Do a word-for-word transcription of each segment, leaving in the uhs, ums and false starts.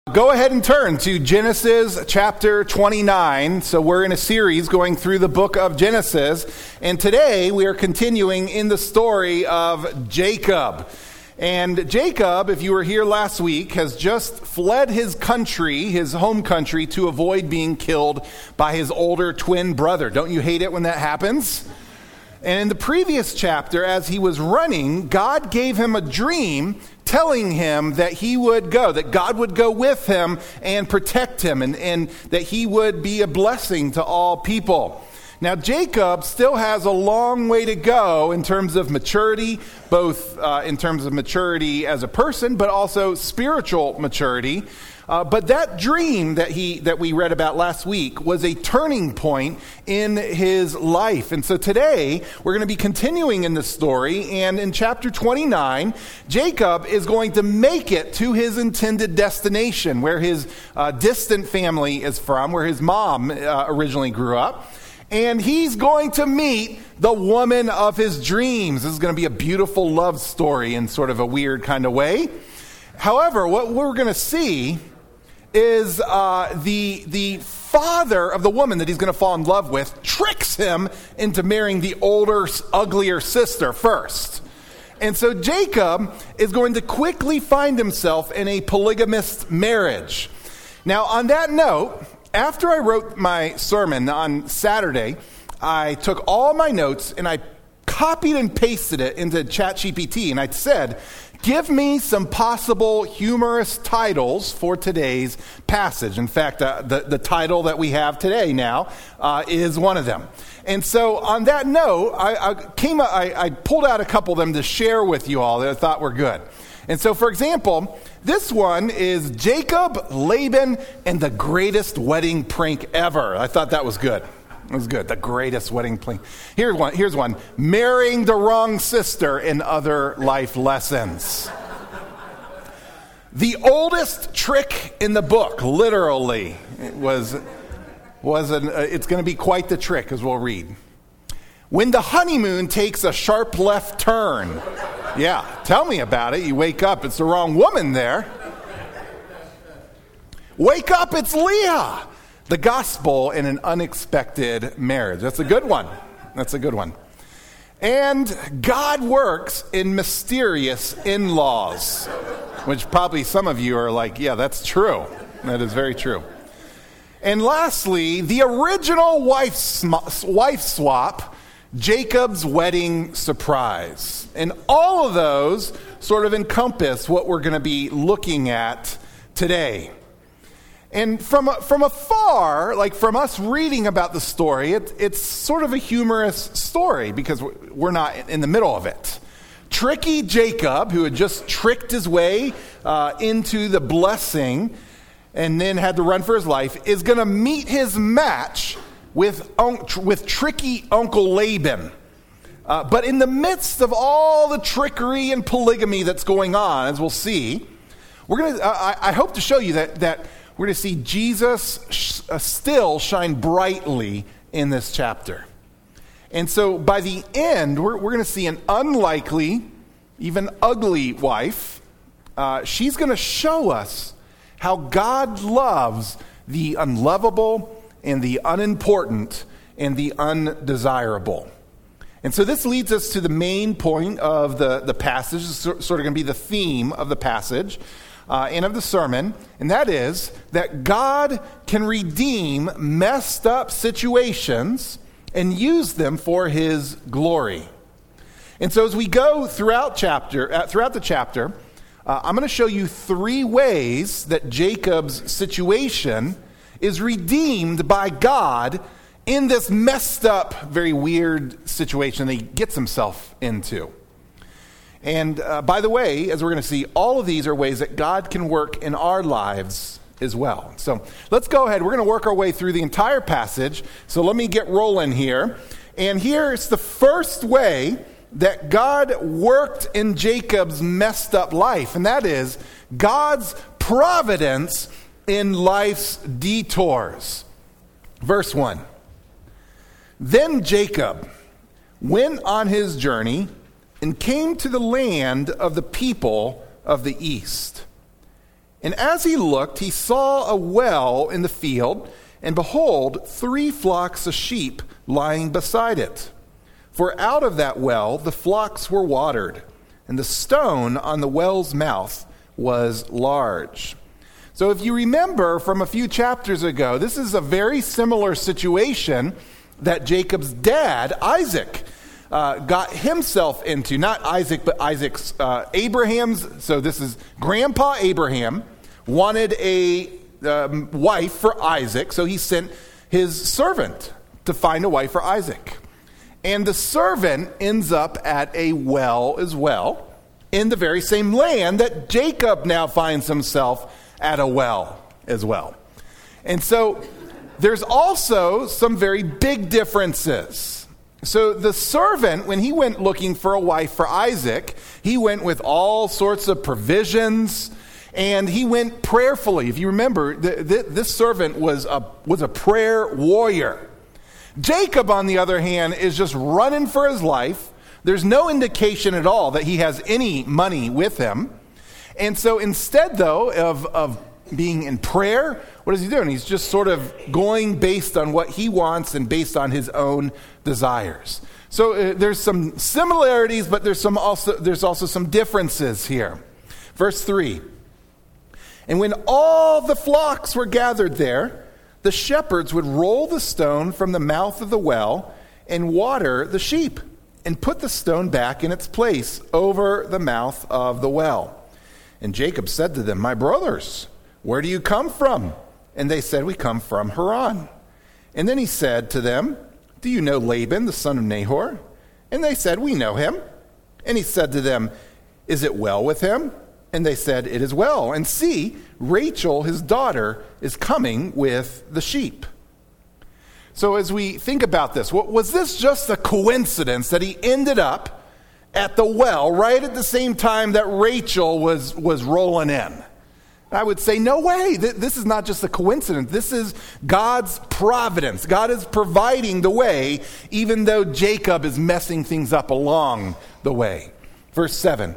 Go ahead and turn to Genesis chapter twenty-nine. So we're in a series going through the book of Genesis, and today we are continuing in the story of Jacob. And Jacob, if you were here last week, has just fled his country, his home country, to avoid being killed by his older twin brother. Don't you hate it when that happens? And in the previous chapter, as he was running, God gave him a dream telling him that he would go, that God would go with him and protect him, and, and that he would be a blessing to all people. Now, Jacob still has a long way to go in terms of maturity, both uh, in terms of maturity as a person, but also spiritual maturity. Uh, but that dream that he that we read about last week was a turning point in his life. And so today, we're going to be continuing in the story. And in chapter twenty-nine, Jacob is going to make it to his intended destination, where his uh, distant family is from, where his mom uh, originally grew up. And he's going to meet the woman of his dreams. This is going to be a beautiful love story in sort of a weird kind of way. However, what we're going to see is uh, the the father of the woman that he's going to fall in love with tricks him into marrying the older, uglier sister first. And so Jacob is going to quickly find himself in a polygamist marriage. Now, on that note, after I wrote my sermon on Saturday, I took all my notes and I copied and pasted it into ChatGPT, and I said, give me some possible humorous titles for today's passage. In fact, uh, the, the title that we have today now uh, is one of them. And so on that note, I, I came, I, I pulled out a couple of them to share with you all that I thought were good. And so, for example, this one is Jacob, Laban, and the greatest wedding prank ever. I thought that was good. It was good. The greatest wedding prank. Here's one. Here's one. Marrying the wrong sister and other life lessons. The oldest trick in the book, literally, it was was an. Uh, it's going to be quite the trick, as we'll read. When the honeymoon takes a sharp left turn. Yeah, tell me about it. You wake up, it's the wrong woman there. Wake up, it's Leah. The gospel in an unexpected marriage. That's a good one. That's a good one. And God works in mysterious in-laws, which probably some of you are like, yeah, that's true. That is very true. And lastly, the original wife, sm- wife swap, Jacob's wedding surprise. And all of those sort of encompass what we're going to be looking at today. And from from afar, like from us reading about the story, it, it's sort of a humorous story because we're not in the middle of it. Tricky Jacob, who had just tricked his way uh, into the blessing and then had to run for his life, is going to meet his match with un- with tricky Uncle Laban. Uh, but in the midst of all the trickery and polygamy that's going on, as we'll see, we're going to. Uh, I, I hope to show you that that. We're going to see Jesus sh- uh, still shine brightly in this chapter. And so by the end, we're, we're going to see an unlikely, even ugly wife. Uh, she's going to show us how God loves the unlovable and the unimportant and the undesirable. And so this leads us to the main point of the, the passage. It's sort of going to be the theme of the passage. Uh, and of the sermon, and that is that God can redeem messed up situations and use them for his glory. And so as we go throughout chapter, uh, throughout the chapter, uh, I'm going to show you three ways that Jacob's situation is redeemed by God in this messed up, very weird situation that he gets himself into. And uh, by the way, as we're going to see, all of these are ways that God can work in our lives as well. So let's go ahead. We're going to work our way through the entire passage. So let me get rolling here. And here's the first way that God worked in Jacob's messed up life. And that is God's providence in life's detours. Verse one. Then Jacob went on his journey and came to the land of the people of the east. And as he looked, he saw a well in the field, and behold, three flocks of sheep lying beside it. For out of that well the flocks were watered, and the stone on the well's mouth was large. So if you remember from a few chapters ago, this is a very similar situation that Jacob's dad, Isaac, uh, got himself into. Not Isaac, but Isaac's, uh, Abraham's. So this is Grandpa Abraham wanted a um, wife for Isaac, so he sent his servant to find a wife for Isaac. And the servant ends up at a well as well, in the very same land that Jacob now finds himself at a well as well. And so there's also some very big differences. So the servant, when he went looking for a wife for Isaac, he went with all sorts of provisions, and he went prayerfully. If you remember, th- th- this servant was a was a prayer warrior. Jacob, on the other hand, is just running for his life. There's no indication at all that he has any money with him. And so instead, though, of, of being in prayer, what is he doing? He's just sort of going based on what he wants and based on his own desires. So uh, there's some similarities, but there's some also there's also some differences here. Verse three. And when all the flocks were gathered there, the shepherds would roll the stone from the mouth of the well and water the sheep, and put the stone back in its place over the mouth of the well. And Jacob said to them, "My brothers, where do you come from?" And they said, "We come from Haran." And then he said to them, "Do you know Laban, the son of Nahor?" And they said, "We know him." And he said to them, "Is it well with him?" And they said, "It is well. And see, Rachel, his daughter, is coming with the sheep." So as we think about this, was this just a coincidence that he ended up at the well right at the same time that Rachel was, was rolling in? I would say, no way. This is not just a coincidence. This is God's providence. God is providing the way, even though Jacob is messing things up along the way. Verse seven.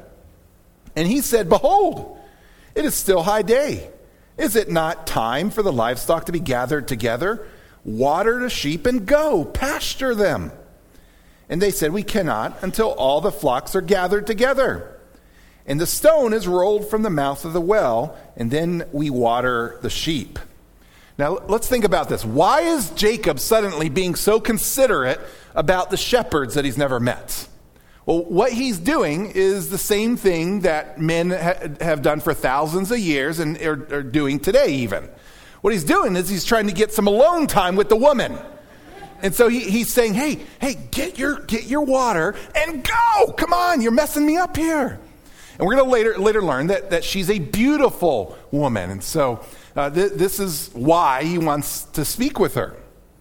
And he said, "Behold, it is still high day. Is it not time for the livestock to be gathered together? Water the sheep and go, pasture them." And they said, "We cannot until all the flocks are gathered together. And the stone is rolled from the mouth of the well, and then we water the sheep." Now, let's think about this. Why is Jacob suddenly being so considerate about the shepherds that he's never met? Well, what he's doing is the same thing that men ha- have done for thousands of years and are, are doing today even. What he's doing is he's trying to get some alone time with the woman. And so he, he's saying, hey, hey, get your get your water and go. Come on, you're messing me up here. And we're going to later later learn that, that she's a beautiful woman. And so uh, th- this is why he wants to speak with her.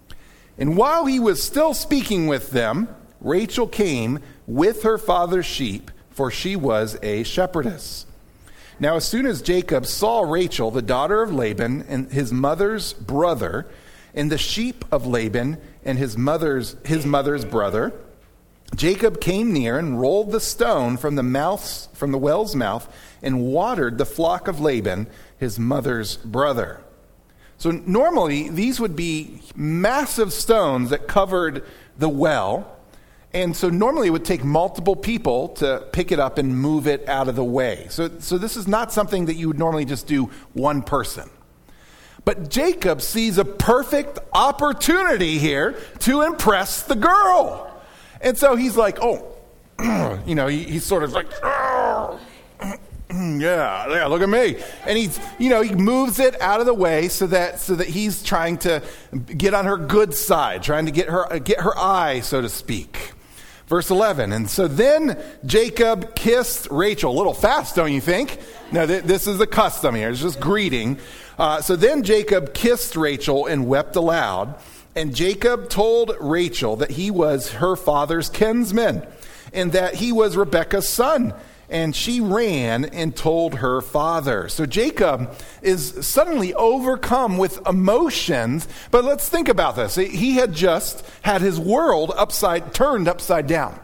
And while he was still speaking with them, Rachel came with her father's sheep, for she was a shepherdess. Now, as soon as Jacob saw Rachel, the daughter of Laban, and his mother's brother, and the sheep of Laban and his mother's his mother's brother, Jacob came near and rolled the stone from the mouth from the well's mouth and watered the flock of Laban, his mother's brother. So normally these would be massive stones that covered the well. And so normally it would take multiple people to pick it up and move it out of the way. So, so this is not something that you would normally just do one person. But Jacob sees a perfect opportunity here to impress the girl. And so he's like, oh, you know, he, he's sort of like, oh, yeah, yeah, look at me. And he's, you know, he moves it out of the way so that so that he's trying to get on her good side, trying to get her get her eye, so to speak. Verse eleven, and so then Jacob kissed Rachel. A little fast, don't you think? No, th- this is the custom here. It's just greeting. Uh, so then Jacob kissed Rachel and wept aloud. And Jacob told Rachel that he was her father's kinsman and that he was Rebekah's son. And she ran and told her father. So Jacob is suddenly overcome with emotions. But let's think about this. He had just had his world upside turned upside down.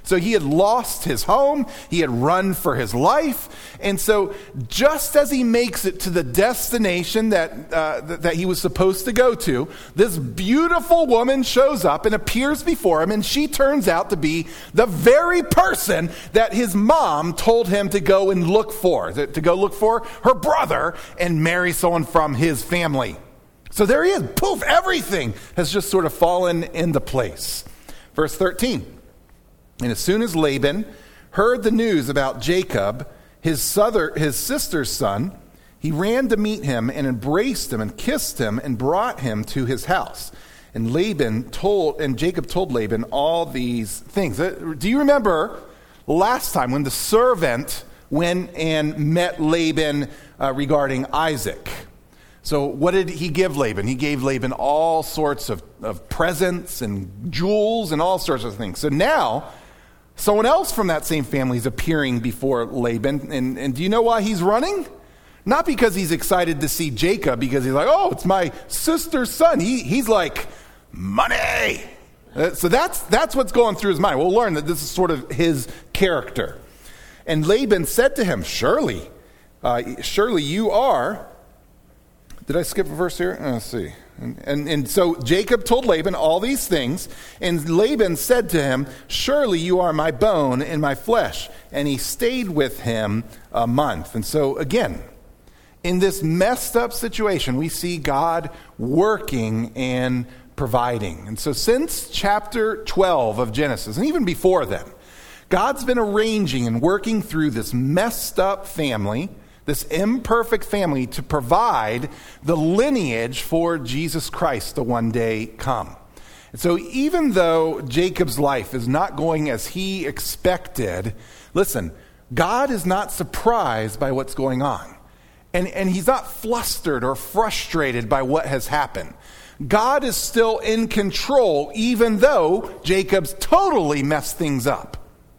So he had lost his home, he had run for his life, and so just as he makes it to the destination that uh, th- that he was supposed to go to, this beautiful woman shows up and appears before him, and she turns out to be the very person that his mom told him to go and look for, to, to go look for her brother and marry someone from his family. So there he is, poof, everything has just sort of fallen into place. Verse thirteen. And as soon as Laban heard the news about Jacob, his, sother, his sister's son, he ran to meet him and embraced him and kissed him and brought him to his house. And Laban told, and Jacob told Laban all these things. Do you remember last time when the servant went and met Laban uh, regarding Isaac? So what did he give Laban? He gave Laban all sorts of, of presents and jewels and all sorts of things. So now someone else from that same family is appearing before Laban. And, and do you know why he's running? Not because he's excited to see Jacob, because he's like, oh, it's my sister's son. He, he's like, money. Uh, so that's, that's what's going through his mind. We'll learn that this is sort of his character. And Laban said to him, surely, uh, surely you are... Did I skip a verse here? Oh, let's see. And, and, and so Jacob told Laban all these things, and Laban said to him, surely you are my bone and my flesh. And he stayed with him a month. And so again, in this messed up situation, we see God working and providing. And so since chapter twelve of Genesis, and even before then, God's been arranging and working through this messed up family, this imperfect family, to provide the lineage for Jesus Christ to one day come. And so even though Jacob's life is not going as he expected, listen, God is not surprised by what's going on. And, and he's not flustered or frustrated by what has happened. God is still in control, even though Jacob's totally messed things up.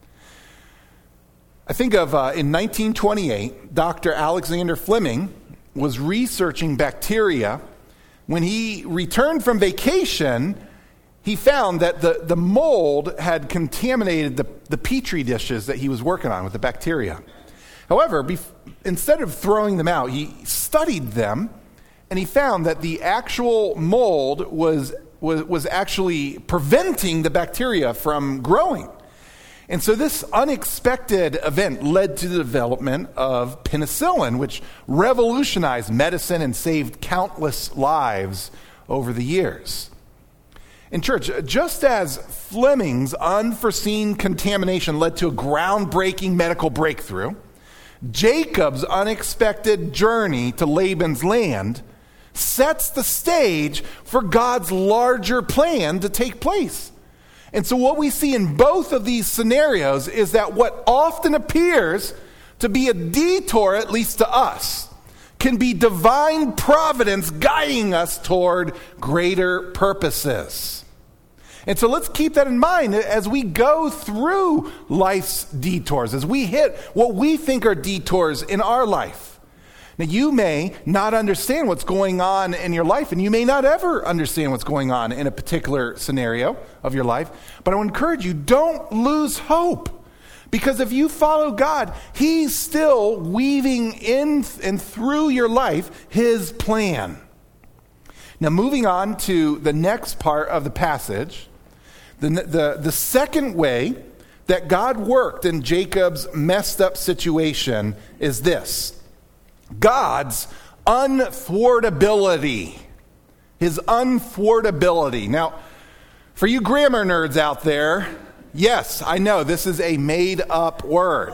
I think of uh, in nineteen twenty-eight, Doctor Alexander Fleming was researching bacteria. When he returned from vacation, he found that the, the mold had contaminated the, the petri dishes that he was working on with the bacteria. However, bef- instead of throwing them out, he studied them, and he found that the actual mold was, was, was actually preventing the bacteria from growing. And so this unexpected event led to the development of penicillin, which revolutionized medicine and saved countless lives over the years. In church, just as Fleming's unforeseen contamination led to a groundbreaking medical breakthrough, Jacob's unexpected journey to Laban's land sets the stage for God's larger plan to take place. And so what we see in both of these scenarios is that what often appears to be a detour, at least to us, can be divine providence guiding us toward greater purposes. And so let's keep that in mind as we go through life's detours, as we hit what we think are detours in our life. Now, you may not understand what's going on in your life, and you may not ever understand what's going on in a particular scenario of your life, but I would encourage you, don't lose hope. Because if you follow God, He's still weaving in and through your life His plan. Now, moving on to the next part of the passage, the, the, the second way that God worked in Jacob's messed up situation is this: God's unthwartability. His unthwartability. Now, for you grammar nerds out there, yes, I know this is a made-up word.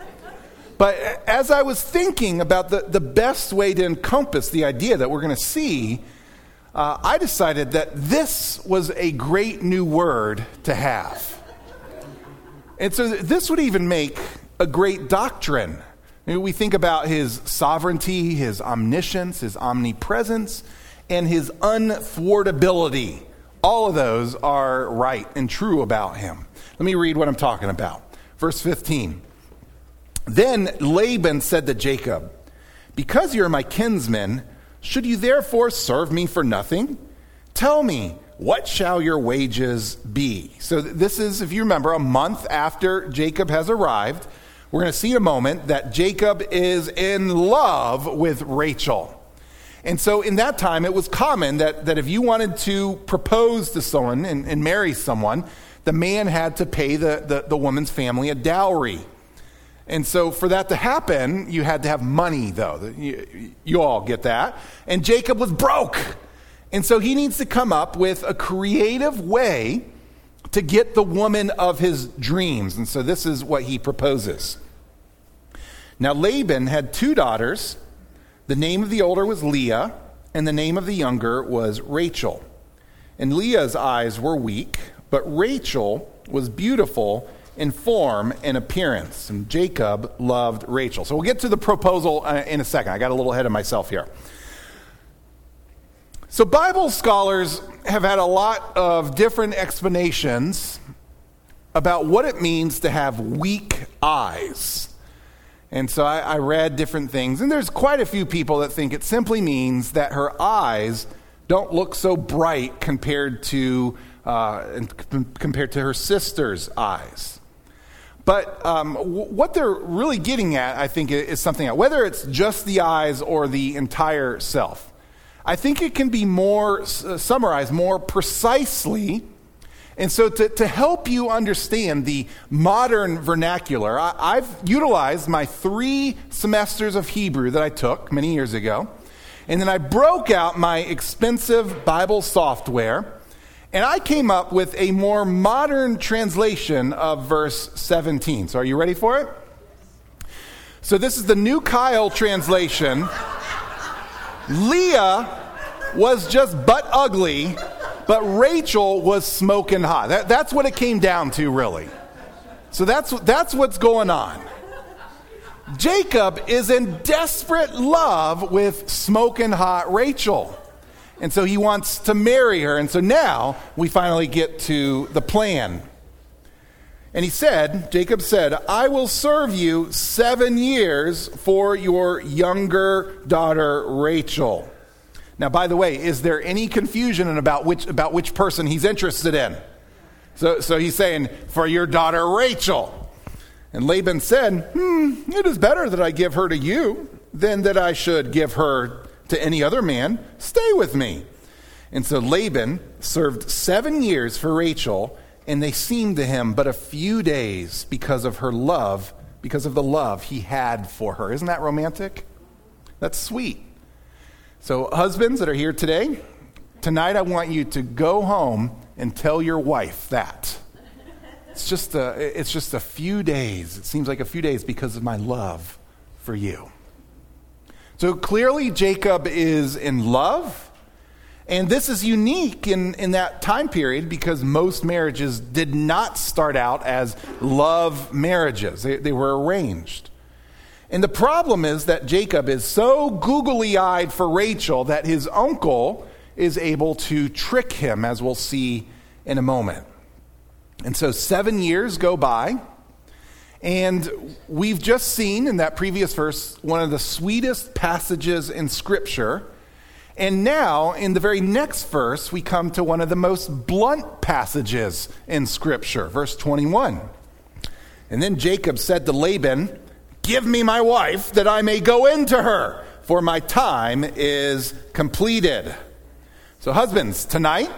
But as I was thinking about the, the best way to encompass the idea that we're going to see, uh, I decided that this was a great new word to have. And so this would even make a great doctrine. We think about His sovereignty, His omniscience, His omnipresence, and His unthwartability. All of those are right and true about Him. Let me read what I'm talking about. Verse fifteen. Then Laban said to Jacob, "Because you are my kinsman, should you therefore serve me for nothing? Tell me, what shall your wages be? So this is, if you remember, a month after Jacob has arrived. We're going to see in a moment that Jacob is in love with Rachel. And so in that time, it was common that, that if you wanted to propose to someone and, and marry someone, the man had to pay the, the, the woman's family a dowry. And so for that to happen, you had to have money, though. You, you all get that. And Jacob was broke. And so he needs to come up with a creative way to get the woman of his dreams. And so this is what he proposes. Now Laban had two daughters. The name of the older was Leah, and the name of the younger was Rachel. And Leah's eyes were weak, but Rachel was beautiful in form and appearance. And Jacob loved Rachel. So we'll get to the proposal uh, in a second. I got a little ahead of myself here. So Bible scholars have had a lot of different explanations about what it means to have weak eyes. And so I, I read different things, and there's quite a few people that think it simply means that her eyes don't look so bright compared to uh, compared to her sister's eyes. But um, w- what they're really getting at, I think, is something else. Whether it's just the eyes or the entire self, I think it can be more uh, summarized more precisely. And so to, to help you understand the modern vernacular, I, I've utilized my three semesters of Hebrew that I took many years ago. And then I broke out my expensive Bible software, and I came up with a more modern translation of verse seventeen. So are you ready for it? So this is the New Kyle translation. Leah was just butt ugly, but Rachel was smoking hot. That, that's what it came down to, really. So that's, that's what's going on. Jacob is in desperate love with smoking hot Rachel. And so he wants to marry her. And so now we finally get to the plan. And he said, Jacob said, I will serve you seven years for your younger daughter Rachel. Now, by the way, is there any confusion about which about which person he's interested in? So, so he's saying, for your daughter Rachel. And Laban said, hmm, it is better that I give her to you than that I should give her to any other man. Stay with me. And so Laban served seven years for Rachel, and they seemed to him but a few days because of her love, because of the love he had for her. Isn't that romantic? That's sweet. So husbands that are here today, tonight I want you to go home and tell your wife that. It's just a, it's just a few days. It seems like a few days because of my love for you. So clearly Jacob is in love. And this is unique in, in that time period because most marriages did not start out as love marriages. They, they were arranged. And the problem is that Jacob is so googly-eyed for Rachel that his uncle is able to trick him, as we'll see in a moment. And so seven years go by, and we've just seen in that previous verse one of the sweetest passages in Scripture. And now, in the very next verse, we come to one of the most blunt passages in Scripture, verse twenty-one. And then Jacob said to Laban, give me my wife that I may go into her, for my time is completed. So husbands, tonight,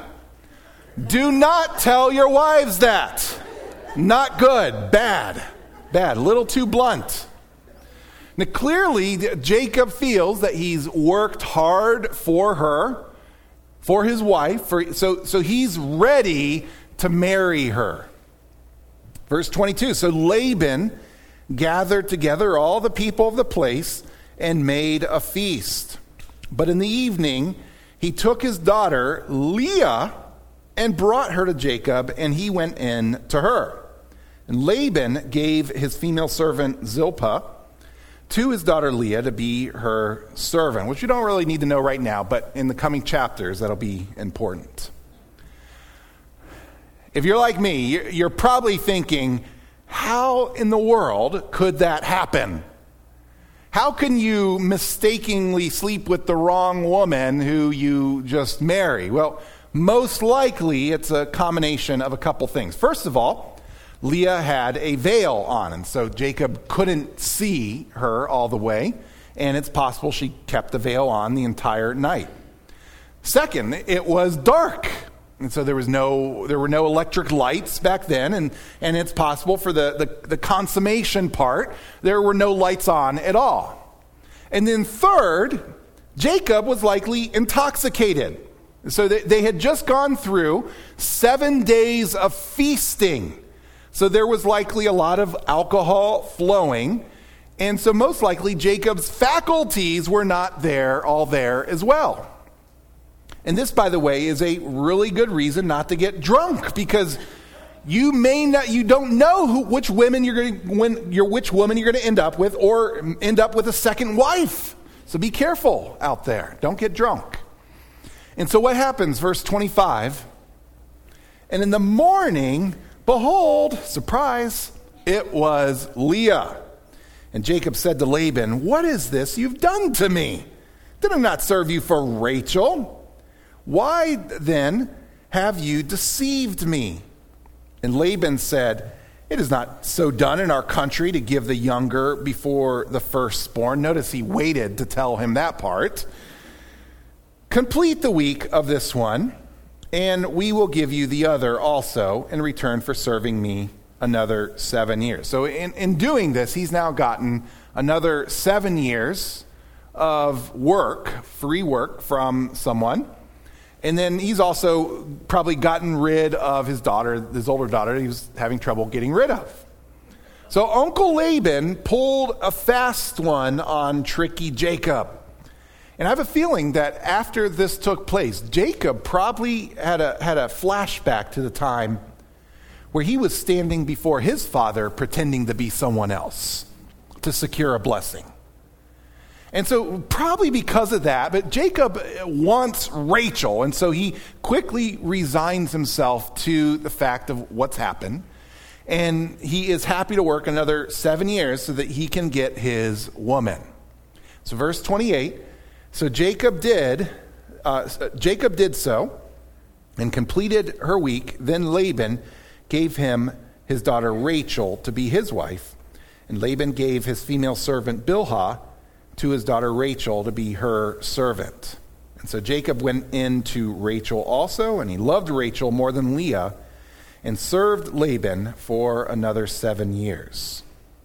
do not tell your wives that. Not good, bad, bad, a little too blunt. Now clearly, Jacob feels that he's worked hard for her, for his wife, for, so, so he's ready to marry her. Verse twenty-two, so Laban gathered together all the people of the place and made a feast. But in the evening, he took his daughter Leah and brought her to Jacob, and he went in to her. And Laban gave his female servant Zilpah to his daughter Leah to be her servant, which you don't really need to know right now, but in the coming chapters, that'll be important. If you're like me, you're probably thinking, how in the world could that happen? How can you mistakenly sleep with the wrong woman who you just marry? Well, most likely it's a combination of a couple things. First of all, Leah had a veil on, and so Jacob couldn't see her all the way, and it's possible she kept the veil on the entire night. Second, it was dark, and so there was no there were no electric lights back then, and, and it's possible for the, the, the consummation part, there were no lights on at all. And then third, Jacob was likely intoxicated. So they, they had just gone through seven days of feasting. So there was likely a lot of alcohol flowing. And so most likely Jacob's faculties were not there, all there as well. And this, by the way, is a really good reason not to get drunk, because you may not, you don't know who, which women you're going to, when you're, which woman you're going to end up with, or end up with a second wife. So be careful out there. Don't get drunk. And so what happens? Verse twenty-five. And in the morning, behold, surprise, it was Leah. And Jacob said to Laban, "What is this you've done to me? Did I not serve you for Rachel? Why then have you deceived me?" And Laban said, "It is not so done in our country to give the younger before the firstborn." Notice he waited to tell him that part. "Complete the week of this one, and we will give you the other also in return for serving me another seven years. So in, in doing this, he's now gotten another seven years of work, free work from someone. And then he's also probably gotten rid of his daughter, his older daughter, he was having trouble getting rid of. So Uncle Laban pulled a fast one on tricky Jacob. And I have a feeling that after this took place, Jacob probably had a had a flashback to the time where he was standing before his father pretending to be someone else to secure a blessing. And so probably because of that, but Jacob wants Rachel, and so he quickly resigns himself to the fact of what's happened. And he is happy to work another seven years so that he can get his woman. So verse twenty-eight, so Jacob did, uh, Jacob did so and completed her week. Then Laban gave him his daughter Rachel to be his wife. And Laban gave his female servant Bilhah to his daughter Rachel to be her servant. And so Jacob went in to Rachel also, and he loved Rachel more than Leah, and served Laban for another seven years.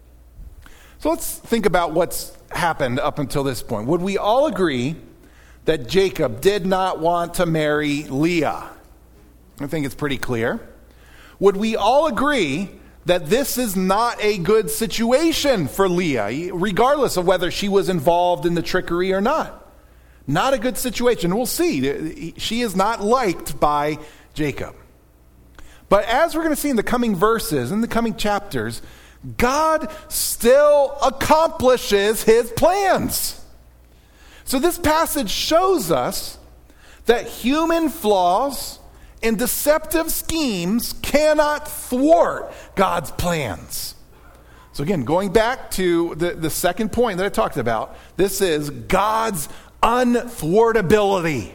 So let's think about what's happened up until this point. Would we all agree that Jacob did not want to marry Leah? I think it's pretty clear. Would we all agree that this is not a good situation for Leah, regardless of whether she was involved in the trickery or not? Not a good situation. We'll see. She is not liked by Jacob. But as we're going to see in the coming verses, in the coming chapters, God still accomplishes his plans. So this passage shows us that human flaws and deceptive schemes cannot thwart God's plans. So again, going back to the, the second point that I talked about, this is God's unthwartability.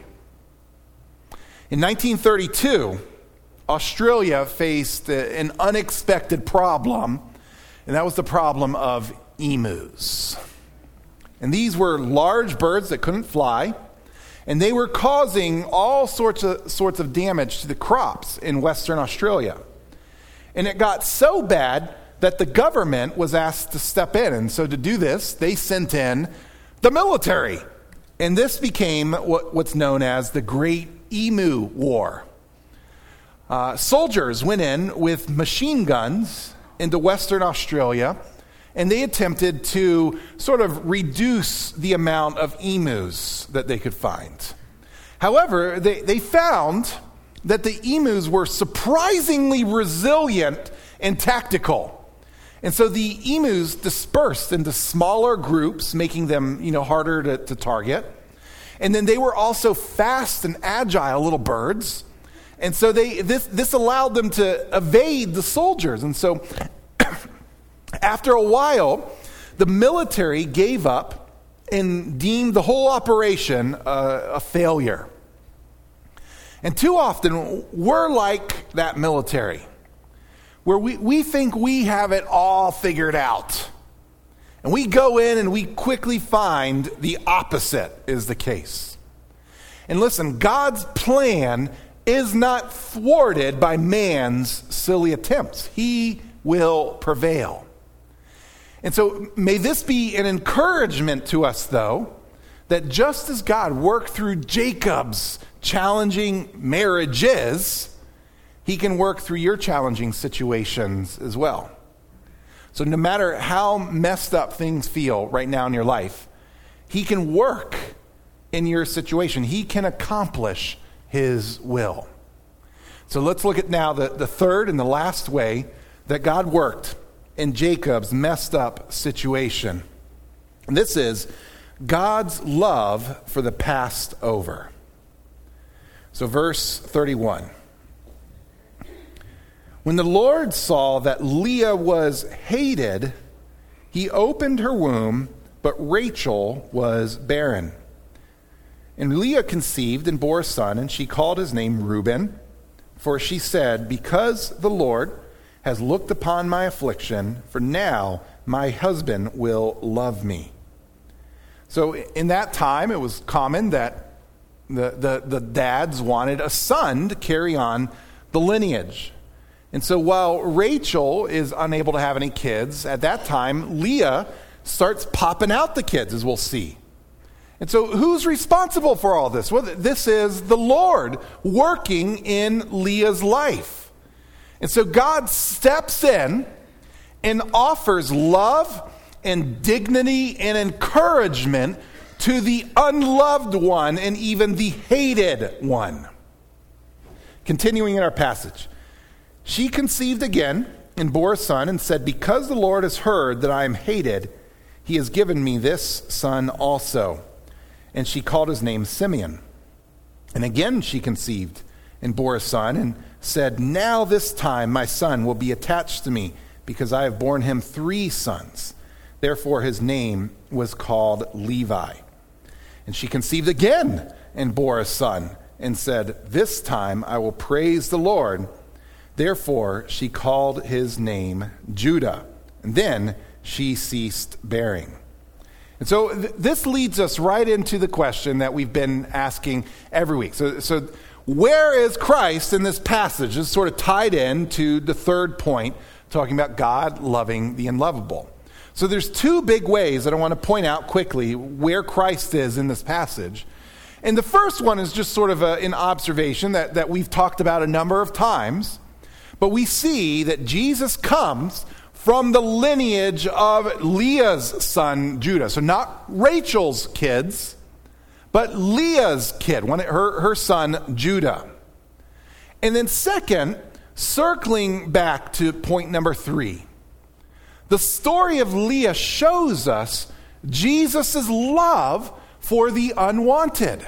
In nineteen thirty-two, Australia faced an unexpected problem, and that was the problem of emus. And these were large birds that couldn't fly, and they were causing all sorts of sorts of damage to the crops in Western Australia. And it got so bad that the government was asked to step in. And so to do this, they sent in the military. And this became what, what's known as the Great Emu War. Uh, soldiers went in with machine guns into Western Australia, and they attempted to sort of reduce the amount of emus that they could find. However, they, they found that the emus were surprisingly resilient and tactical. And so the emus dispersed into smaller groups, making them, you know, harder to, to target. And then they were also fast and agile little birds. And so they this this allowed them to evade the soldiers. And so after a while, the military gave up and deemed the whole operation a, a failure. And too often, we're like that military, where we, we think we have it all figured out. And we go in and we quickly find the opposite is the case. And listen, God's plan is not thwarted by man's silly attempts. He will prevail. And so may this be an encouragement to us, though, that just as God worked through Jacob's challenging marriages, he can work through your challenging situations as well. So no matter how messed up things feel right now in your life, he can work in your situation. He can accomplish his will. So let's look at now the, the third and the last way that God worked in Jacob's messed up situation. And this is God's love for the past over. So verse thirty-one. When the Lord saw that Leah was hated, he opened her womb, but Rachel was barren. And Leah conceived and bore a son, and she called his name Reuben, for she said, because the Lord has looked upon my affliction, for now my husband will love me. So in that time, it was common that the, the, the dads wanted a son to carry on the lineage. And so while Rachel is unable to have any kids, at that time, Leah starts popping out the kids, as we'll see. And so who's responsible for all this? Well, this is the Lord working in Leah's life. And so God steps in and offers love and dignity and encouragement to the unloved one and even the hated one. Continuing in our passage. She conceived again and bore a son and said, because the Lord has heard that I am hated, he has given me this son also. And she called his name Simeon. And again she conceived and bore a son and said, now this time my son will be attached to me, because I have borne him three sons. Therefore his name was called Levi. And she conceived again and bore a son and said, this time I will praise the Lord. Therefore she called his name Judah. And then she ceased bearing. And so th- this leads us right into the question that we've been asking every week. So, so where is Christ in this passage? It's sort of tied in to the third point, talking about God loving the unlovable. So there's two big ways that I want to point out quickly where Christ is in this passage. And the first one is just sort of a, an observation that, that we've talked about a number of times. But we see that Jesus comes from the lineage of Leah's son, Judah. So not Rachel's kids, but Leah's kid, one, her, her son, Judah. And then second, circling back to point number three, the story of Leah shows us Jesus' love for the unwanted.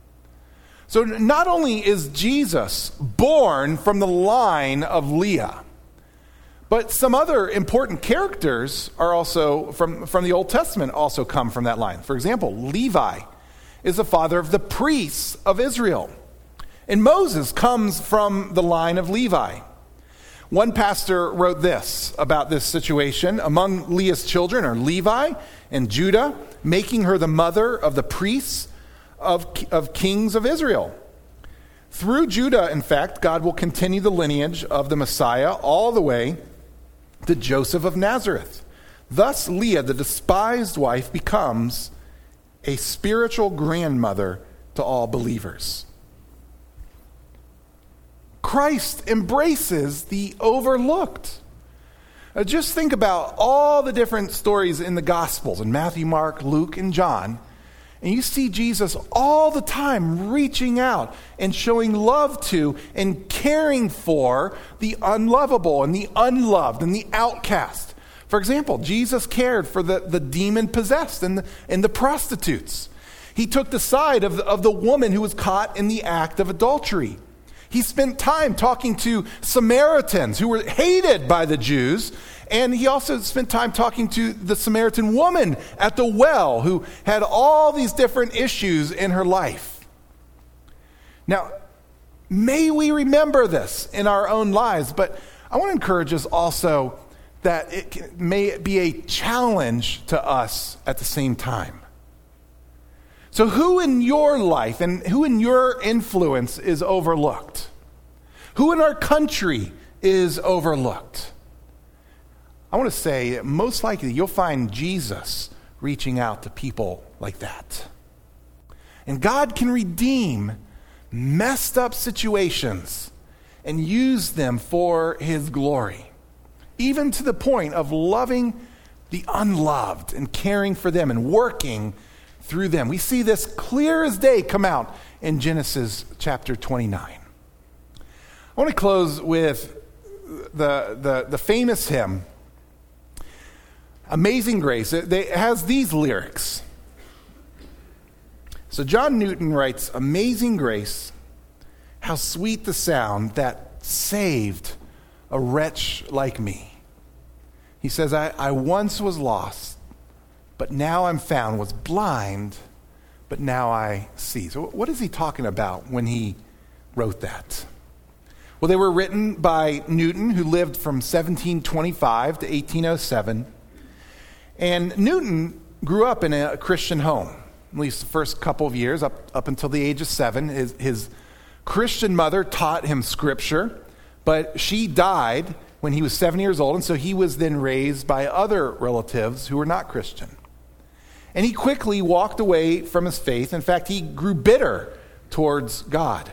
So not only is Jesus born from the line of Leah, but some other important characters are also from, from the Old Testament also come from that line. For example, Levi is the father of the priests of Israel. And Moses comes from the line of Levi. One pastor wrote this about this situation. Among Leah's children are Levi and Judah, making her the mother of the priests of, of kings of Israel. Through Judah, in fact, God will continue the lineage of the Messiah all the way to Joseph of Nazareth. Thus, Leah, the despised wife, becomes a spiritual grandmother to all believers. Christ embraces the overlooked. Uh, just think about all the different stories in the Gospels, in Matthew, Mark, Luke, and John, and you see Jesus all the time reaching out and showing love to and caring for the unlovable and the unloved and the outcast. For example, Jesus cared for the, the demon-possessed and the, and the prostitutes. He took the side of the, of the woman who was caught in the act of adultery. He spent time talking to Samaritans who were hated by the Jews, and he also spent time talking to the Samaritan woman at the well who had all these different issues in her life. Now, may we remember this in our own lives. But I want to encourage us also that it can, may be a challenge to us at the same time. So who in your life and who in your influence is overlooked? Who in our country is overlooked? I want to say that most likely you'll find Jesus reaching out to people like that. And God can redeem messed up situations and use them for his glory, even to the point of loving the unloved and caring for them and working through them. We see this clear as day come out in Genesis chapter twenty-nine. I want to close with the, the, the famous hymn, Amazing Grace. It, it has these lyrics. So John Newton writes, "Amazing grace, how sweet the sound that saved a wretch like me." He says, I, I once was lost, but now I'm found, was blind, but now I see. So what is he talking about when he wrote that? Well, they were written by Newton, who lived from seventeen twenty-five to eighteen oh seven. And Newton grew up in a Christian home, at least the first couple of years, up, up until the age of seven. His, his Christian mother taught him scripture, but she died when he was seven years old, and so he was then raised by other relatives who were not Christian. And he quickly walked away from his faith. In fact, he grew bitter towards God.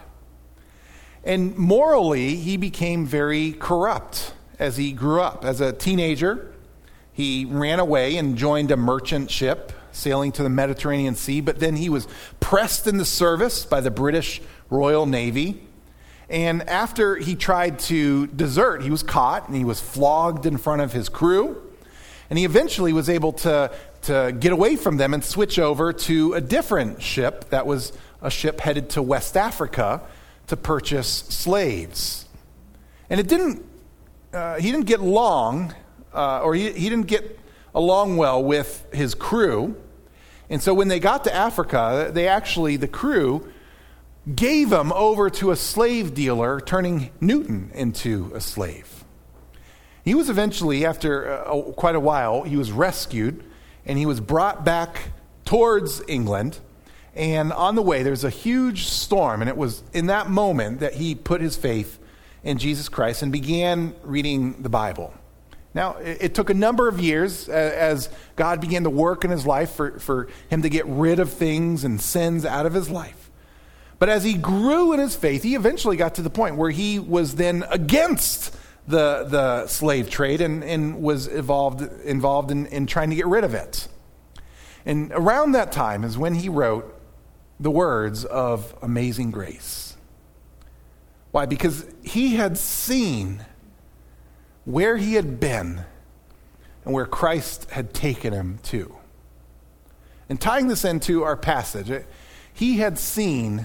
And morally, he became very corrupt as he grew up. As a teenager, he ran away and joined a merchant ship sailing to the Mediterranean Sea, but then he was pressed into service by the British Royal Navy. And after he tried to desert, he was caught and he was flogged in front of his crew. And he eventually was able to, to get away from them and switch over to a different ship that was a ship headed to West Africa to purchase slaves. And it didn't, uh, he didn't get long, uh, or he, he didn't get along well with his crew. And so when they got to Africa, they actually, the crew, gave him over to a slave dealer, turning Newton into a slave. He was eventually, after uh, quite a while, he was rescued, and he was brought back towards England. And on the way, there's a huge storm, and it was in that moment that he put his faith in Jesus Christ and began reading the Bible. Now, it, it took a number of years uh, as God began to work in his life for, for him to get rid of things and sins out of his life. But as he grew in his faith, he eventually got to the point where he was then against the, the slave trade and, and was involved, involved in, in trying to get rid of it. And around that time is when he wrote the words of Amazing Grace. Why? Because he had seen where he had been and where Christ had taken him to. And tying this into our passage, he had seen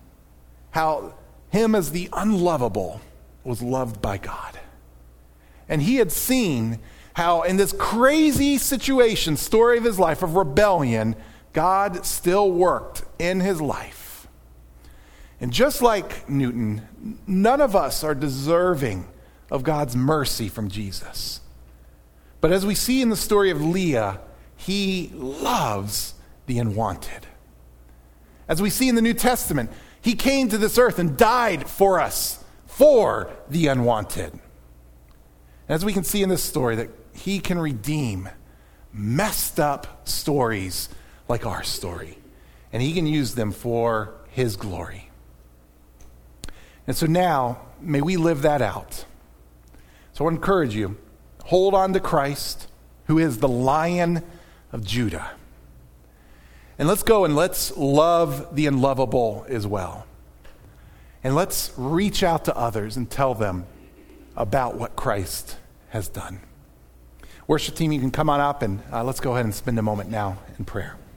how him as the unlovable was loved by God. And he had seen how in this crazy situation, story of his life of rebellion, God still worked in his life. And just like Newton, none of us are deserving of God's mercy from Jesus. But as we see in the story of Leah, he loves the unwanted. As we see in the New Testament, he came to this earth and died for us, for the unwanted. As we can see in this story, that he can redeem messed up stories like our story. And he can use them for his glory. And so now, may we live that out. So I want to encourage you, hold on to Christ, who is the Lion of Judah. And let's go and let's love the unlovable as well. And let's reach out to others and tell them about what Christ has done. Worship team, you can come on up and uh, let's go ahead and spend a moment now in prayer.